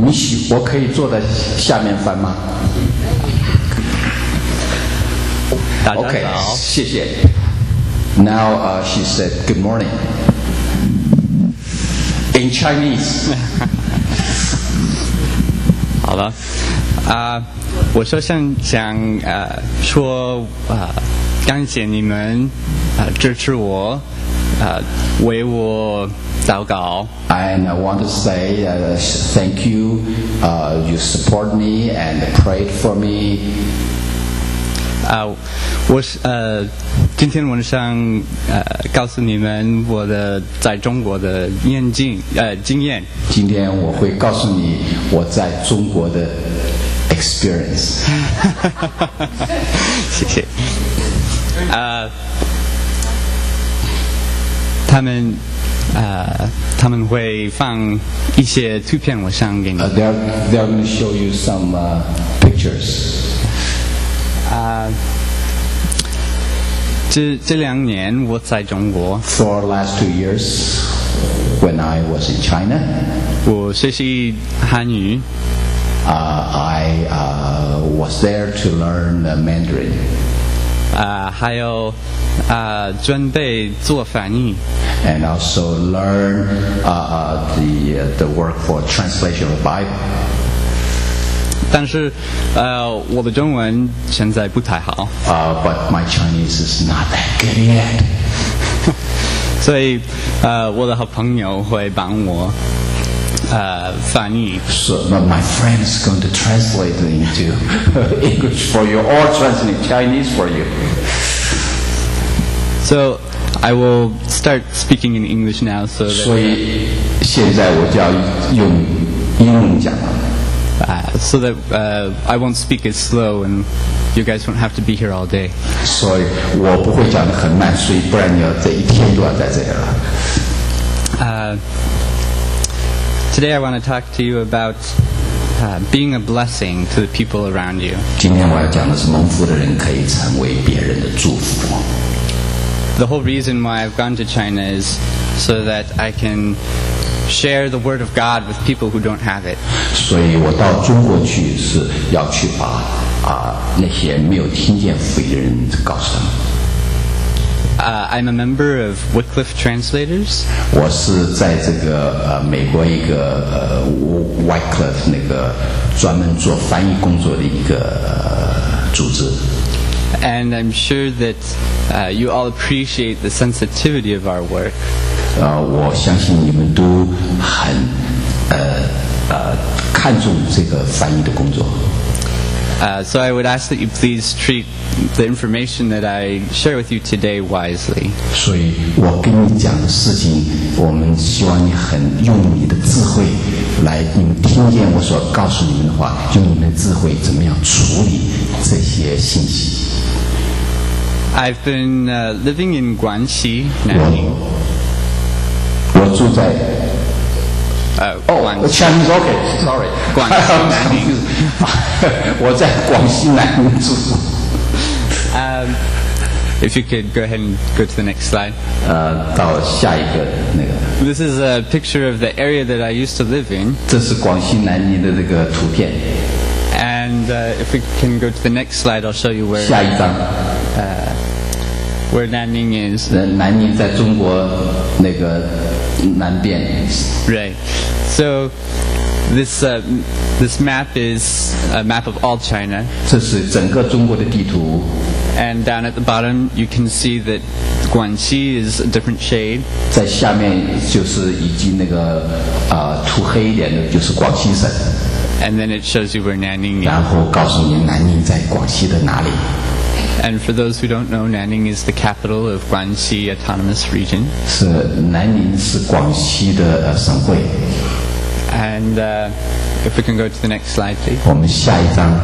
我可以坐在下面翻吗？ 大家好。 OK， 谢谢。Now she said good morning in Chinese. 好了，我首先想说感谢你们支持我，为我祷告。 And I want to say thank you. You support me and prayed for me. 我是今天晚上告诉你们我的在中国的经验。 今天我会告诉你我在中国的 experience. 谢谢。他们会放一些图片，我想给你。 They're going to show you some pictures. 这2年我在中国。 For the last 2 years, when I was in China, 我学习汉语。 I was there to learn Mandarin. 还有准备做翻译。 And also learn the work for translation of the Bible. 但是我的中文现在不太好。 But my Chinese is not that good yet. 所以我的好朋友会帮我翻译。 So my friend is going to translate it into English for you or translate Chinese for you. So I will start speaking in English now. 所以现在我就要用英文讲了。 So that I won't speak as slow and you guys won't have to be here all day. 所以我不会讲得很慢，所以不然你要这一天都要在这里了。 Today I want to talk to you about being a blessing to the people around you. 今天我要讲的是蒙福的人可以成为别人的祝福。 The whole reason why I've gone to China is so that I can share the word of God with people who don't have it. 所以我到中国去是要去把那些没有听见福音的人告诉他们。 I'm a member of Wycliffe Translators. 我是在这个美国一个Wycliffe 那个专门做翻译工作的一个组织。 And I'm sure that you all appreciate the sensitivity of our work. 我相信你们都很看重这个翻译的工作。 So I would ask that you please treat the information that I share with you today wisely. 所以我跟你讲的事情，我们希望你很用你的智慧来，你们听见我所告诉你们的话，用你们的智慧怎么样处理这些信息。 I've been living in Guangxi, Nanning. 我住在 Chinese, okay, sorry. 广西南宁。 我在广西南宁住。 If you could go ahead and go to the next slide. 到下一个那个。 This is a picture of the area that I used to live in. 这是广西南宁的这个图片。 And if we can go to the next slide, I'll show you where. 下一张。 Where Nanning is. 南宁在中国那个南边。 Right. So this map is a map of all China. 这是整个中国的地图。 And down at the bottom, you can see that Guangxi is a different shade. 在下面就是已经那个涂黑一点的，就是广西省。 And then it shows you where Nanning is. 然后告诉你南宁在广西的哪里。 And for those who don't know, Nanning is the capital of Guangxi Autonomous Region. 是南宁是广西的省会。 And if we can go to the next slide, please. 我们下一张。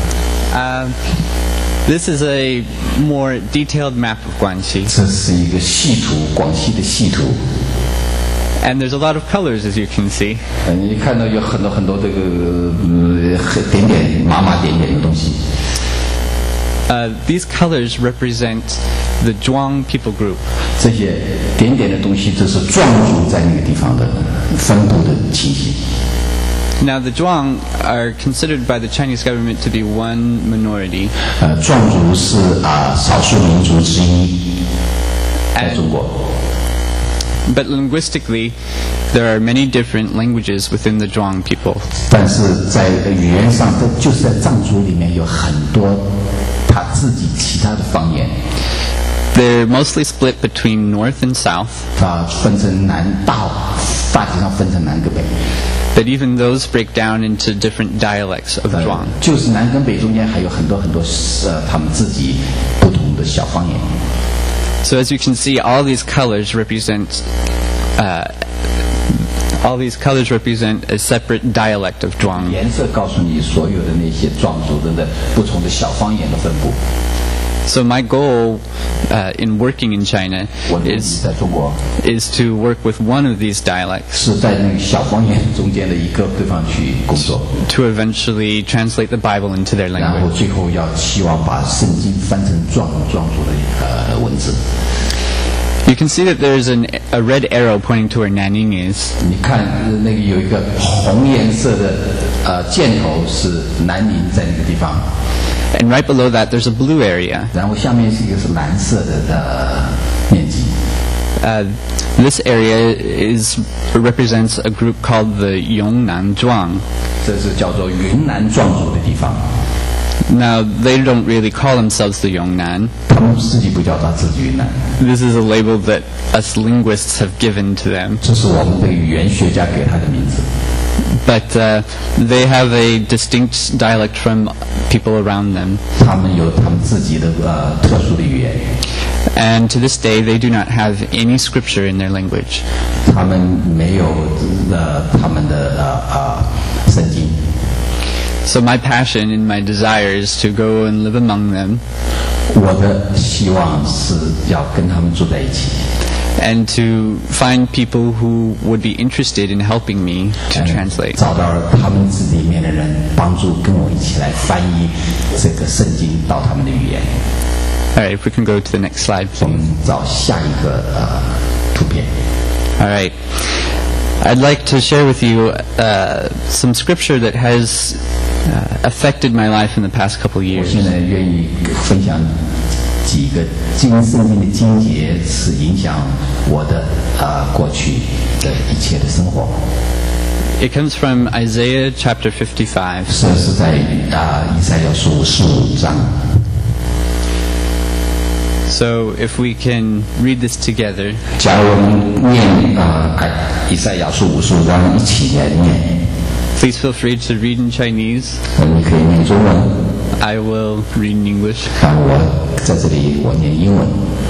This is a more detailed map of Guangxi. 这是一个细图，广西的细图。 And there's a lot of colors, as you can see. 你看到有很多这个点点麻麻点点的东西。 These colors represent the Zhuang people group. 这些点点的东西，这是壮族在那个地方的分布的情形。 Now, the Zhuang are considered by the Chinese government to be one minority. 壮族是少数民族之一，在中国。 But linguistically, there are many different languages within the Zhuang people. 但是在语言上，就是在藏族里面有很多他自己其他的方言。 They're mostly split between north and south. 分成大体上分成南跟北。 But even those break down into different dialects of Zhuang. 就是南跟北中间还有很多他们自己不同的小方言。 So as you can see, all these colors represent a separate dialect of Zhuang. 颜色告诉你所有的那些壮族的不同的小方言的分布。 So my goal in working in China is to work with one of these dialects. 是在那个小方言中间的一个地方去工作。 To eventually translate the Bible into their 然后 language. 最后要希望把圣经翻成壮族的文字。 You can see that there's a red arrow pointing to where Nanning is. 你看那个有一个红颜色的箭头是南宁在那个地方。 And right below that, there's a blue area. 然后下面是一个是蓝色的面积。 This area represents a group called the Yongnan Zhuang. 这是叫做云南壮族的地方。 Now, they don't really call themselves the Yongnan. 他们自己不叫他自己云南。 This is a label that us linguists have given to them. 这是我们的语言学家给他的名字。 But they have a distinct dialect from people around them. 他们有他们自己的特殊的语言。 And to this day, they do not have any scripture in their language. 他们没有他们的圣经。 So my passion and my desire is to go and live among them. 我的希望是要跟他们住在一起。 And to find people who would be interested in helping me to translate. 找到他们自己里面的人，帮助跟我一起来翻译这个圣经到他们的语言。 All right, if we can go to the next slide, 我们 please. 找下一个图片。 All right. I'd like to share with you some scripture that has affected my life in the past couple 我 years. 现在愿意分享几个圣经的经节，是影响我的过去的一切的生活。 It comes from Isaiah chapter 55. 这是在以赛亚书55章。 So if we can read this together. 假如我们念以赛亚书55章一起来念。 Please feel free to read in Chinese. 你可以念中文。 I will read in English. 我在这里我念英文。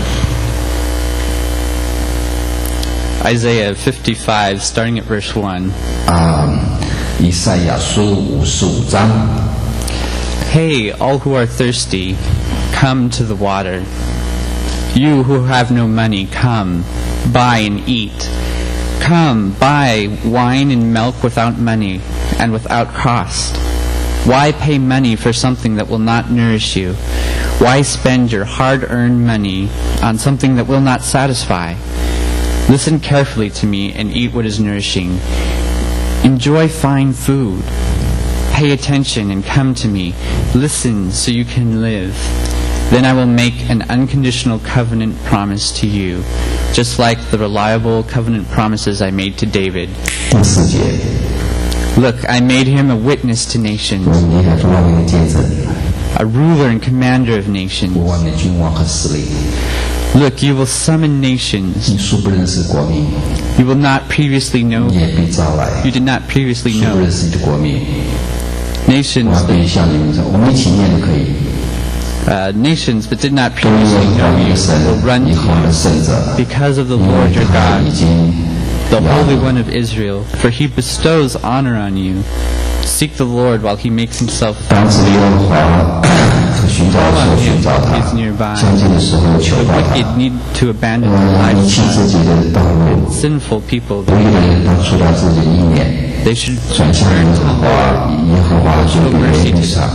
Isaiah 55, starting at verse 1. 以赛亚书55章。 Hey, all who are thirsty, come to the water. You who have no money, come, buy and eat. Come, buy wine and milk without money and without cost. Why pay money for something that will not nourish you? Why spend your hard-earned money on something that will not satisfy? Listen carefully to me and eat what is nourishing. Enjoy fine food. Pay attention and come to me. Listen so you can live. Then I will make an unconditional covenant promise to you, just like the reliable covenant promises I made to David. 第4节。 Look, I made him a witness to nations, 我拟了万民的见证， a ruler and commander of nations. 万民的君王和司令。 Look, you will summon nations. 你素不认识国民， You will not previously know. 你也被招来。 You did not previously 素不 know. 认识你的国民， Nations, 我必向你们说，我们一起念都可以。 nations that did not 因为 previously 我 know 们 you 的神 will run 以 to 后的 you 圣者， because of the 因为 Lord your 他 God, 已经 the Holy One of Israel, for he bestows honor on you. Seek the Lord while he makes himself 当 felt. 时耶和华寻找的时候寻找 Is nearby. 他，相近的时候求 The 到 wicked 他。 need to abandon their 离弃自 lifestyle. 己的道路， Sinful people, 不义的人当除掉自己的意念， they should 转向耶和华，以耶和华就必怜悯他。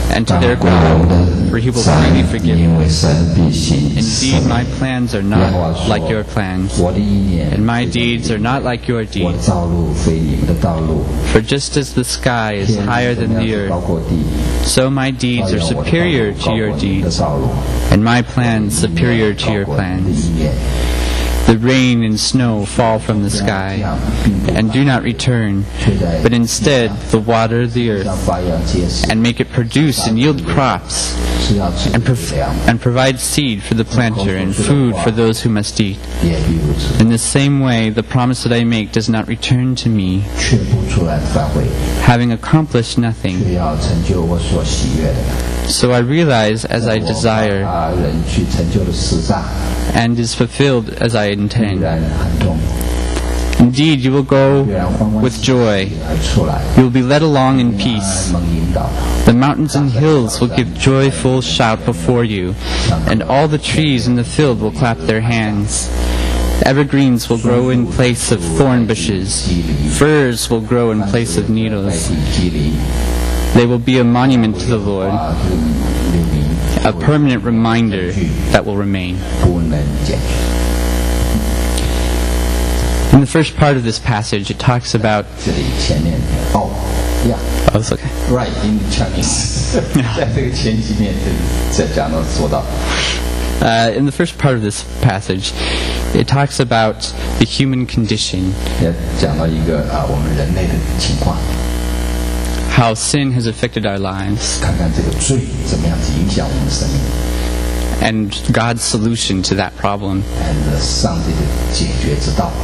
and to their 但归我们 God, for he 的 will 善 freely forgive 因 you. 为神必行 Indeed, my plans are 耶和华 not 说 like your plans, 我的意念 and my deeds are not like your 我的 deeds. 道路非你们的道路， For just as the sky is 天 higher 怎 than 么 the 样子高 earth, 过地， so my deeds 照 are 样我的道路 superior to 高 your 过你们的 deeds, 道路， and my plans superior to 高 your 过你的 plans. 意念。 The rain and snow fall from the sky and do not return, but instead the water the 像 earth 发芽结实， and make it produce and yield crops 是要赐 and, 力量， and provide seed for the planter and food for those who must eat. 也必如此， In the same way, the promise that I make does not return to me, 却不出来返回， having accomplished nothing. 却要成就我所喜悦的。 So I realize as I 我 desire 把人去成就的事上， and is fulfilled as I 必 intend. 然很痛， Indeed, you will go 必然欢欢 with 喜喜 joy. 而出来， You will be led along in 必然 peace. 蒙引导。 The mountains and hills will give joyful shout before you, and all the trees in the field will clap their hands. Evergreens will grow in place of thorn bushes. Firs will grow in place of 代 needles. 替基离， They will be a monument to the Lord, 啊，留名 a permanent reminder that will remain. 不能减去。 In the first part of this passage, it talks about... 这里前面哦呀 Oh, it's okay. ，right in Chinese，在这个前几面在讲到说到， In the first part of this passage, it talks about the human condition, 也讲到一个我们人类的情况， how sin has affected our lives, 看看这个罪怎么样子影响我们生命， and God's solution to that problem. 上帝的解决之道。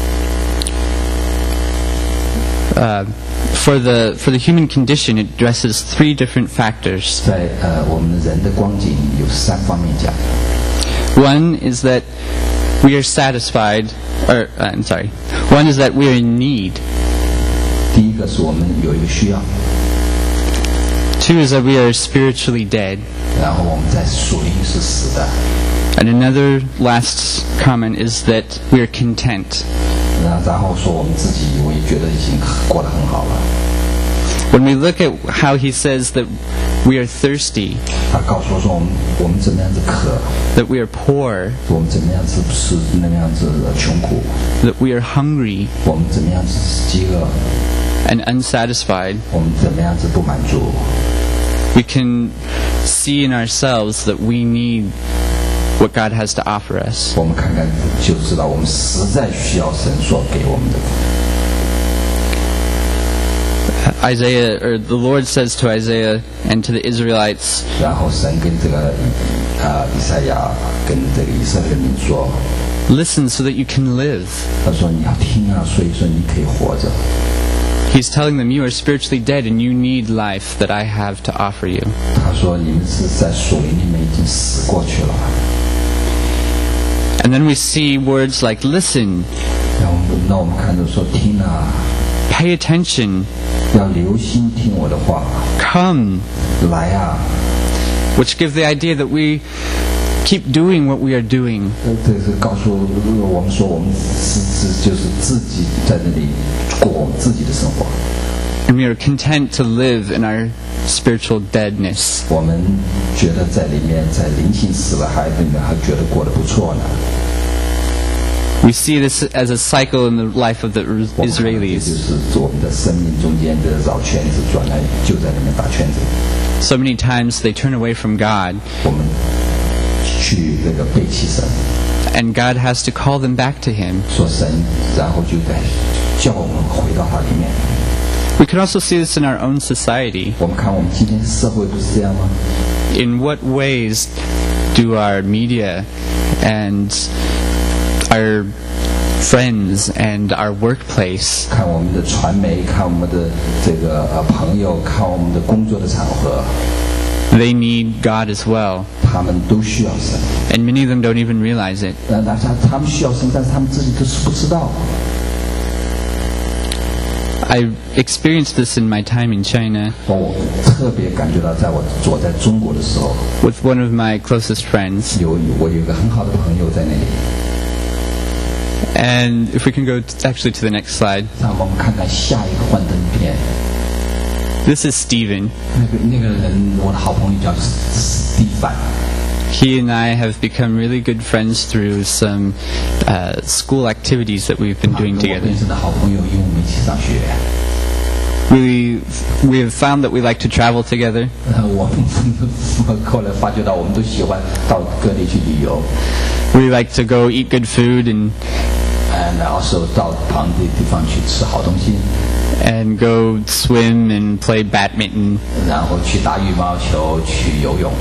For the human condition, it addresses three different factors. 在我们人的光景有三方面讲， One is that we are satisfied, or I'm sorry. One is that we are in need. 第一个是我们有一个需要， Two is that we are spiritually dead. 然后我们在属灵是死的， And another last comment is that we are content. 然后说我们自己我也觉得已经过得很好了。 When we look at how he says that we are thirsty, 他告诉我说我们怎么样子渴， that we are poor, 我们怎么样子是那么样子穷苦， that we are hungry 我们怎么样子饥饿， and unsatisfied, 我们怎么样子不满足， we can see in ourselves that we need what God has to offer us. 我们看看就知道我们实在需要神所给我们的。 Isaiah, or the Lord says to Isaiah and to the Israelites, 然后神跟这个以赛亚跟这个以色列民说， listen so that you can live. 他说你要听啊，所以说你可以活着。 He's telling them, you are spiritually dead and you need life that I have to offer you. 他说你们是在属灵里面已经死过去了。 And then we see words like listen, 然后那我们看着说听啊， pay attention, 要留心听我的话， come, 来啊。 which give the idea that we keep doing what we are doing. 这是告诉我们说，我们就是自己在那里过我们自己的生活， And we are content to live in our spiritual deadness. 我们觉得在里面在灵性死了还觉得过得不错呢。 We see this as a cycle in the life of the 我们看这就 Israelis. 是我们的生命中间的绕圈子转来，就在里面打圈子。 So many times they turn away from God, 我们去那个背弃神， and God has to call them back to Him. 说神，然后就在叫我们回到它里面。 We could also see this in our own society. 我们看我们今天社会不是这样吗？ In what ways do our media and our friends and our workplace 看我们的传媒，看我们的这个朋友，看我们的工作的场合， they need God as well, 他们都需要神。 and many of them don't even realize it. 他们需要神，但是他们自己都是不知道。 I experienced this in my time in China 我特别感觉到，在我在中国的时候， with one of my closest friends. 我有一个很好的朋友在那里。 And if we can go actually to the next slide. 让我们看看下一个幻灯片。 This is Stephen. 那个人，我的好朋友叫史蒂凡。 He and I have become really good friends through some school activities that we've been doing 我 together. 认识的好朋友，因为我们一起上学。 We have found that we like to travel together. 我们后来发觉到，我们都喜欢到各地去旅游。 We like to go eat good food and 然后到旁的地方去吃好东西， and go swim and play badminton. 然后去打羽毛球，去游泳。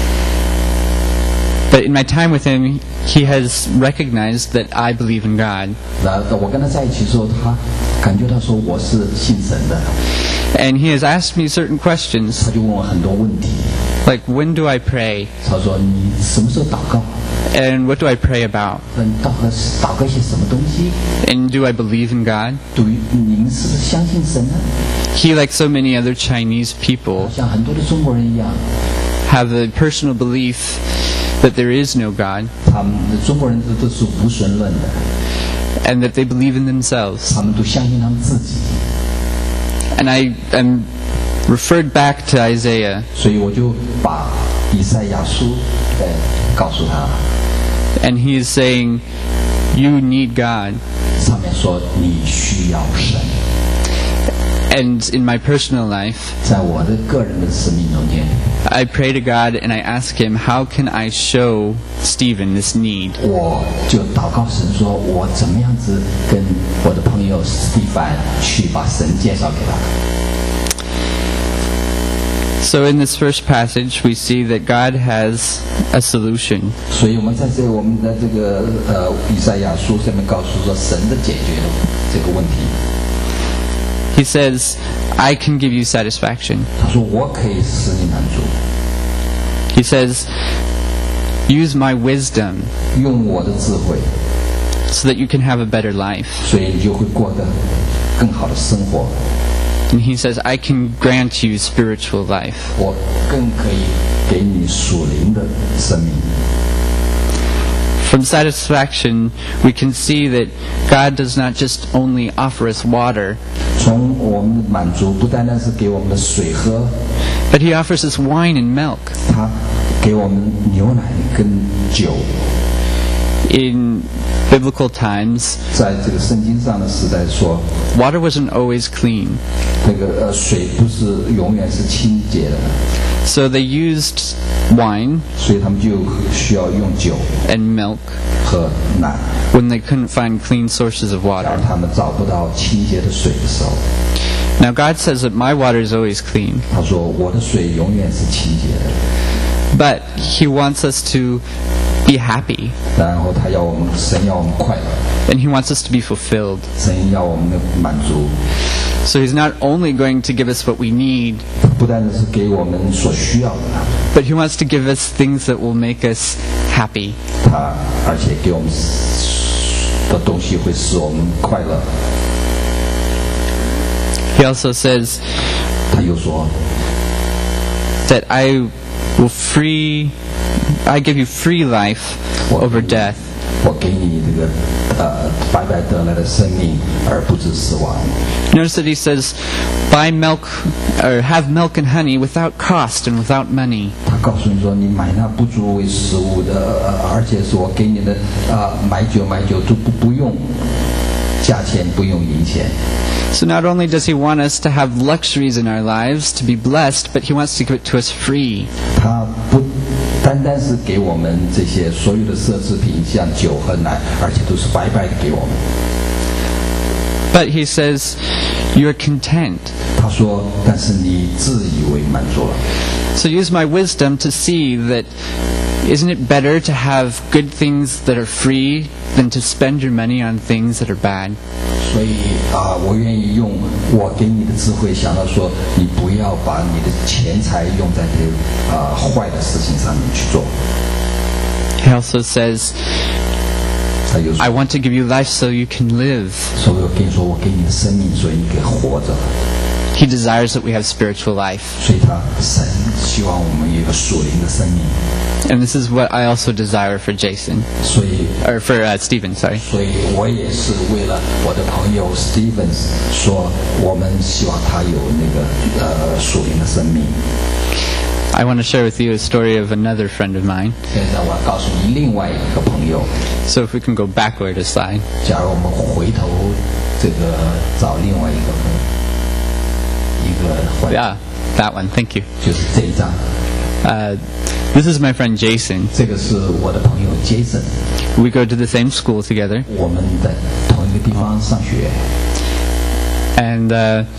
But in my time with him, he has recognized that I believe in God. 我跟他在一起的时候，他感觉到说我是信神的， And he has asked me certain questions, 他就问我很多问题。 like when do I pray? 他说你什么时候祷告？ And what do I pray about? 你祷告一些什么东西？ And do I believe in God? 对于你们是不是相信神呢？ He, like so many other Chinese people, 像很多的中国人一样， have a personal belief that there is no God 他们的中国人都是无神论的， and that they believe in themselves. 他们都相信他们自己。 And I am referred back to Isaiah. 所以我就把以赛亚书告诉他， And he is saying, you need God. 上面说你需要神。 And in my personal life, 在我的个人的生命中间， I pray to God and I ask him, how can I show Stephen this need? 我就祷告神说，我怎么样子跟我的朋友史蒂凡去把神介绍给他。 So in this first passage, we see that God has a solution. 所以我们在我们的这个以赛亚书上面告诉说，神的解决了这个问题。 He says, I can give you satisfaction. 他说我可以使你满足， He says, use my wisdom 用我的智慧， so that you can have a better life. 所以你就会过得更好的生活。 And he says, I can grant you spiritual life. 我更可以给你属灵的生命。 From satisfaction, we can see that God does not just only offer us water, 从我们的满足，不单单是给我们的水喝， but he offers us wine and milk. 他给我们牛奶跟酒。 In biblical times, 在这个圣经上的时代说， water wasn't always clean. 这个水不是永远是清洁的， So they used wine 所以他们就需要用酒 and milk 和奶。 when they couldn't find clean sources of 当 water. 他们找不到清洁的水的时候， Now God says that my water is always clean, 他说我的水永远是清洁的。 but he wants us to be happy, 然后他要我们，神要我们快乐， and he wants us to be fulfilled. 神要我们的满足。 So he's not only going to give us what we need, 不单是给我们所需要的， but he wants to give us things that will make us happy. 他而且给我们的东西会使我们快乐。 He also says 他又说， that I give you free life over death. 我给你这个白白得来的生命，而不致死亡。 Notice that he says, buy milk or have milk and honey without cost and without money. 他告诉你说，你买那不足为食物的，而且是我给你的买酒都不用价钱，不用银钱。 So not only does he want us to have luxuries in our lives, to be blessed, but he wants to give it to us free. 他不单单是给我们这些所有的奢侈品，像酒和奶，而且都是白白的给我们。 But he says, you're content. 他说，但是你自以为满足了。 So use my wisdom to see that isn't it better to have good things that are free than to spend your money on things that are bad? 所以我愿意用我给你的智慧，想到说，你不要把你的钱财用在这坏的事情上面去做。 He also says, 他又 I 说， want to give you life so you can live. 所以我跟你说，我给你的生命，所以你可以活着。 He desires that we have spiritual life. 所以神希望我们有一个属灵的生命。 And this is what I also desire for Jason. 所以 Or for Stephen, sorry. 所以我也是为了我的朋友 Stevens 说，我们希望他有那个属灵的生命。 I want to share with you a story of another friend of mine. 现在我要告诉你另外一个朋友， So if we can go backward a slide. 假如我们回头这个找另外一个环， Yeah, that one. Thank you. 就是这一张。 This is my friend Jason. 这个是我的朋友 Jason， We go to the same school together. 我们在同一个地方上学。 And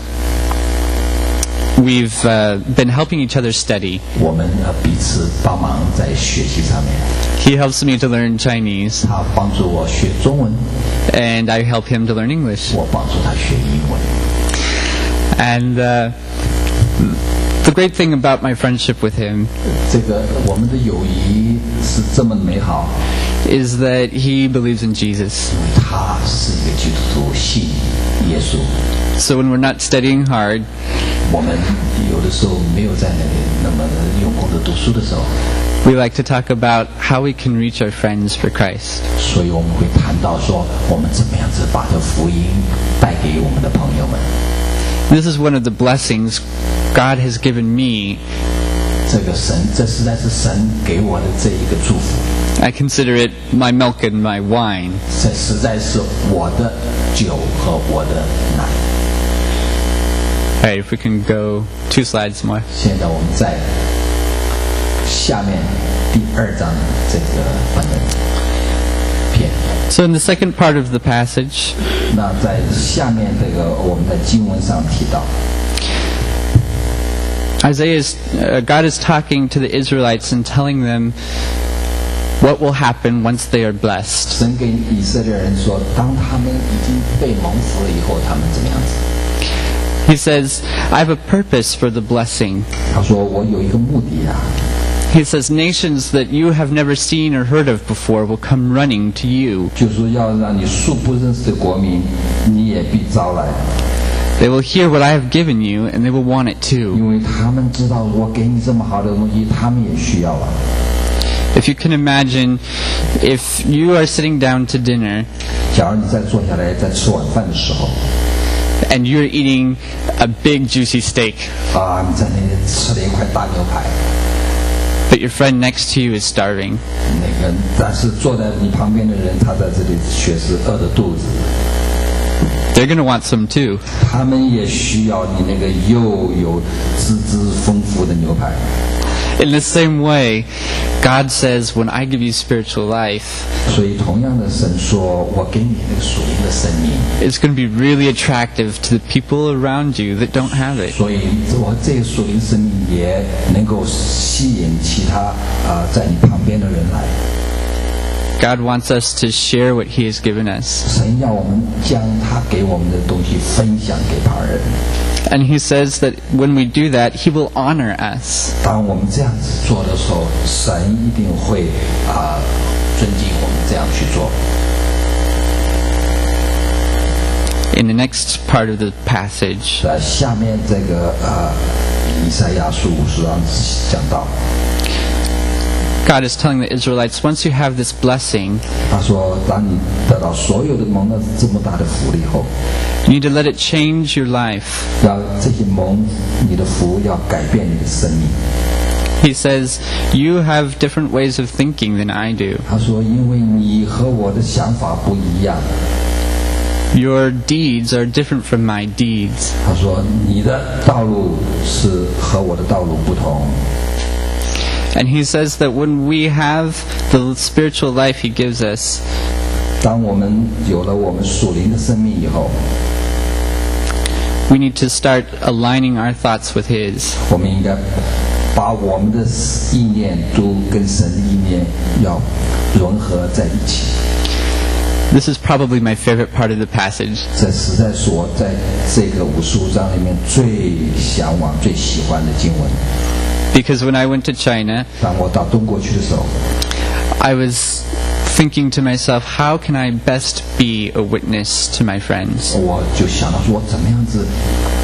we've been helping each other study. 我们彼此帮忙在学习上面， He helps me to learn Chinese, 他帮助我学中文， and I help him to learn English. 我帮助他学英文。 And the great thing about my friendship with him 这个我们的友谊是这么美好， is that he believes in Jesus. 因为他是一个基督徒，信耶稣。 So when we're not studying hard, 我们有的时候没有在那里那么用功的读书的时候， we like to talk about how we can reach our friends for Christ. 所以我们会谈到说，我们怎么样子把这福音带给我们的朋友们。 This is one of the blessings God has given me. 这实在是神给我的这一个祝福， I consider it my milk and my wine. 这实在是我的酒和我的奶。 All right, if we can go 2 slides more. 现在我们在下面第2章这个反正片。 So in the second part of the passage, 那在下面这个我们在经文上提到， God is talking to the Israelites and telling them what will happen once they are blessed. 神给以色列人说，当他们已经被蒙福了以后，他们怎么样子？ He says, I have a purpose for the blessing. 他说我有一个目的啊。 He says, nations that you have never seen or heard of before will come running to you. 就是说要让你素不认识的国民，你也必招来， They will hear what I have given you, and they will want it too. 因为他们知道我给你这么好的东西，他们也需要啊。 If you can imagine, if you are sitting down to dinner 假如你在坐下来在吃晚饭的时候， and you're eating a big juicy steak, 啊，你在那里吃了一块大牛排， but your friend next to you is starving, 那个但是坐在你旁边的人，他在这里却是饿着肚子， they're going to want some too. 他们也需要你那个又有滋滋丰富的牛排。 In the same way, God says, when I give you spiritual life, 所以同样的，神说我给你那个属灵的生命， it's going to be really attractive to the people around you that don't have it. 所以我这个属灵生命也能够吸引其他在你旁边的人来。 God wants us to share what He has given us. 神要我们将他给我们的东西分享给旁人。 And He says that when we do that, He will honor us. 当我们这样子做的时候，神一定会尊敬我们这样去做。 In the next part of the passage, 在下面这个以赛亚书50章讲到， God is telling the Israelites, once you have this blessing, 他说：当你得到所有的蒙了这么大的福了以后， you need to let it change your life. 要这些蒙你的福要改变你的生命。 He says, you have different ways of thinking than I do. 他说：因为你和我的想法不一样。 Your deeds are different from my deeds. 他说：你的道路是和我的道路不同。 And He says that when we have the spiritual life He gives us, 当我们有了我们属灵的生命以后， we need to start aligning our thoughts with His. 我们应该把我们的意念都跟神的意念要融合在一起。 This is probably my favorite part of the passage. 这实在是我在这个55章里面最向往、最喜欢的经文。 Because when I went to China, 当我到中国去的时候， I was thinking to myself, how can I best be a witness to my friends? 我就想到说，我怎么样子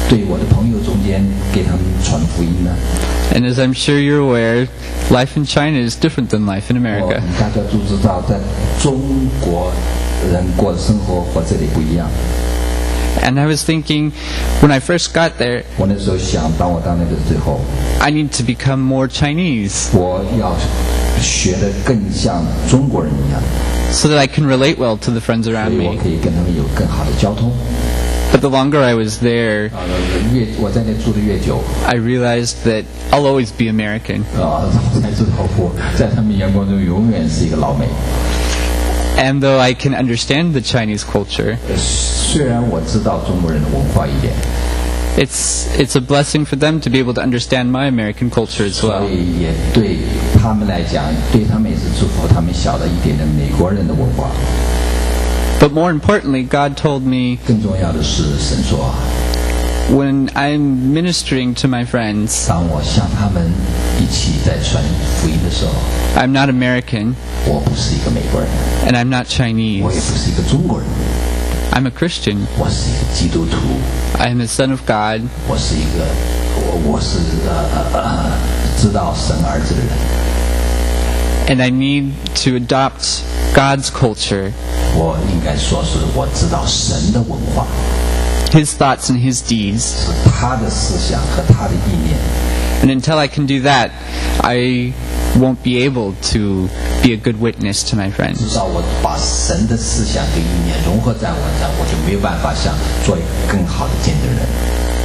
对我的朋友中间给他们传福音呢？ And as I'm sure you're aware, life in China is different than life in America. 大家都知道，在中国人过的生活和这里不一样。 And I was thinking, when I first got there, 我那时候想，当我到那个最后， I need to become more Chinese 我要学得更像中国人一样， so that I can relate well to the friends 所 around 以我 me. 可以跟他们有更好的交通。 But the longer I was there, 我在那住的越久， I realized that I'll always be American. 我才知道我在他们眼光中永远是一个老美。 And though I can understand the Chinese culture, 虽然我知道中国人的文化一点， it's a blessing for them to be able to understand my American culture as 所 well. 以也对他们来讲，对他们也是祝福他们晓得一点的美国人的文化。 But more importantly, God told me 更重要的是，神说， when I'm ministering to my friends, 当我向他们一起在传福音的时候， I'm not American 我不是一个美国人， and I'm not 我也 Chinese. 不是一个中国人， I'm a Christian. 我是一个基督徒， I am the Son of God, 我是一个我是知道神儿子的人。 and I need to adopt God's culture, 我应该说是我知道神的文化， His thoughts and His deeds. 是他的思想和他的意念。 And until I can do that, I won't be able to be a good witness to my 至 friends. 少我把神的思想跟意念融合在我上，我就没有办法想做一个更好的见证人。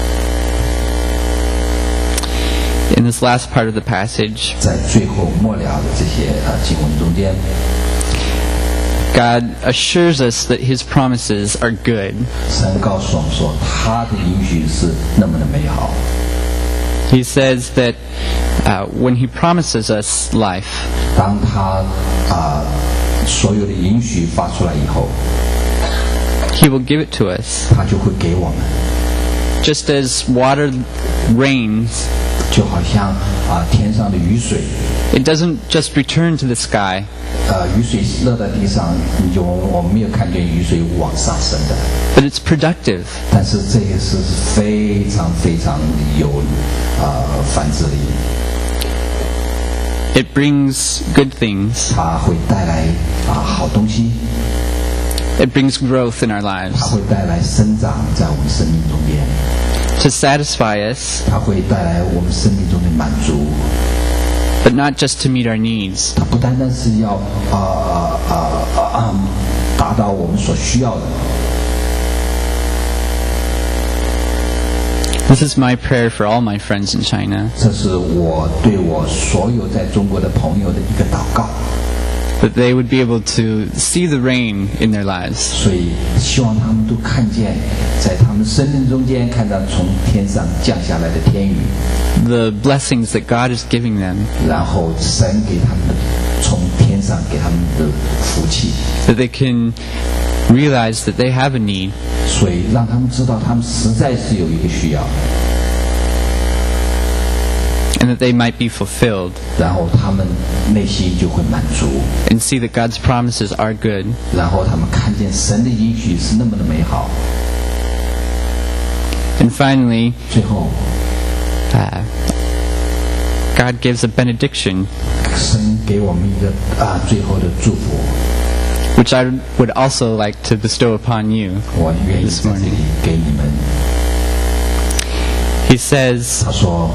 In this last part of the passage, 在最后末了的这些经文中间， God assures us that His promises are good. 神告诉我们说，他的应许是那么的美好。 He says that when He promises us life, 当他所有的应许发出来以后， He will give it to us. 他就会给我们， Just as water rains, 就好像天上的雨水， it doesn't just return to the sky. 雨水落在地上，我们没有看见雨水往上升的， But it's productive. 但是这个是非常非常有繁殖力， It brings good things. 它会带来好东西， It brings growth in our 它 lives 会带来生长在我们生命中间， to satisfy us, 它会带来我们生命中的满足， but not just to meet our needs. 它不单单是要达到我们所需要的。 This is my prayer for all my friends in China, 这是我对我所有在中国的朋友的一个祷告， that they would be able to see the rain in their lives, 所以希望他们都看见，在他们生命中间看到从天上降下来的天雨， the blessings that God is giving them, 然后神给他们的从天上给他们的福气， that they can realize that they have a need, 所以让他们知道他们实在是有一个需要， and that they might be fulfilled, 然后他们内心就会满足， and see that God's promises are good. 然后他们看见神的应许是那么的美好。 And finally, 最后， God gives a benediction, 神给我们一个最后的祝福， which I would also like to bestow upon you 我愿意 this 在这里 morning. 给你们。 He says, 他说。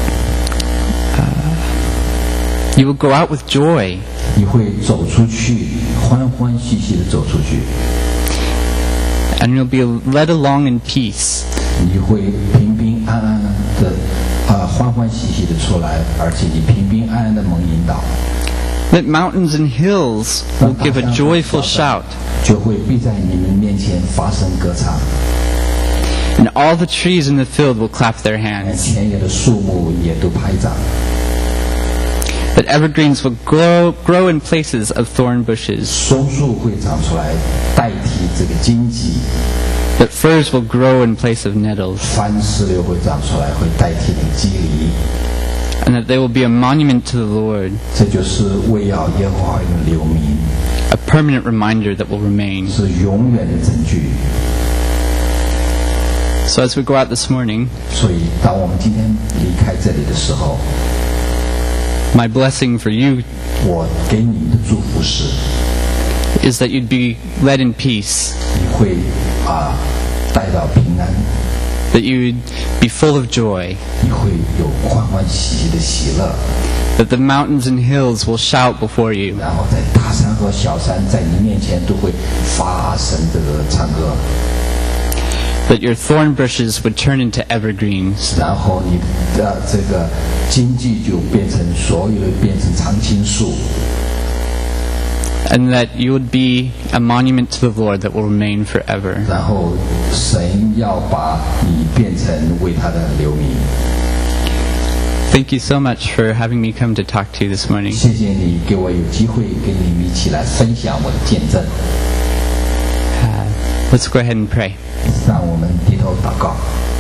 you will go out with joy, 你会走出去，欢欢喜喜的走出去， and you'll be led along in peace. 你会平平安安的欢欢喜喜的出来，而且你平平安安的蒙引导， That mountains and hills will give a joyful shout, 就会必在你们面前发声歌唱， and all the trees in the field will clap their hands. 田野的树木也都拍掌， That evergreens will grow in places of thorn bushes. 松树会长出来代替这个荆棘， That firs will grow in place of nettles. 番石榴会长出来，会代替那个棘藜， And that they will be a monument to the Lord, 这就是为要耶和华的留名， a permanent reminder that will remain. 是永远的证据。 So as we go out this morning, 所以当我们今天离开这里的时候， my blessing for you 我给你们的祝福是， is that you'd be led in peace, 你会带到平安， that you'd be full of joy, 你会有欢欢喜喜的喜乐， that the mountains and hills will shout before you, 然后在大山和小山在你面前都会发声这个唱歌， that your thorn bushes would turn into evergreens, 然后你的这个经济就变成所有的变成常青树， and that you would be a monument to the Lord that will remain forever. 然后神要把你变成为他的留名。 Thank you so much for having me come to talk to you this morning. 谢谢你给我有机会跟你们一起来分享我的见证。 Let's go ahead and pray. 让我们低头祷告。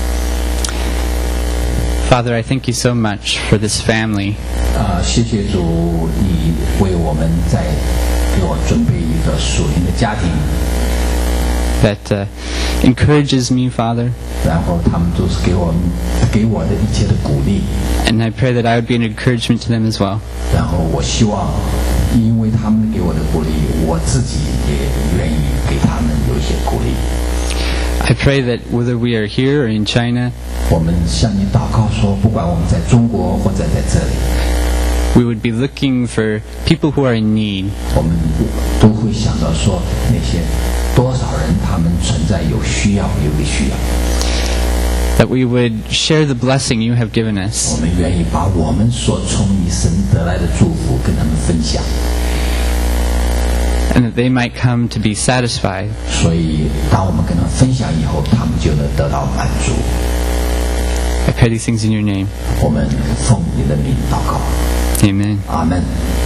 Father, I thank you so much for this family. 谢谢主，你为我们在给我准备一个属灵的家庭， that encourages me, Father. 然后他们都是给我的一切的鼓励， And I pray that I would be an encouragement to them as well. 然后我希望，因为他们给我的鼓励，我自己也愿意给他们有一些鼓励。 I pray that whether we are here or in China, 我们向你祷告说，不管我们在中国或者在这里， we would be looking for people who are in need, 我们都会想到说，那些多少人他们存在有需要，有个需要， that we would share the blessing you have given 我 us, 们愿意把我们所从你神得来的祝福跟他们分享。 and that they might come to be satisfied. 所以，当我们跟他们分享以后，他们就能得到满足。 I pray these things in your name. 我们奉你的名祷告， Amen. 阿门。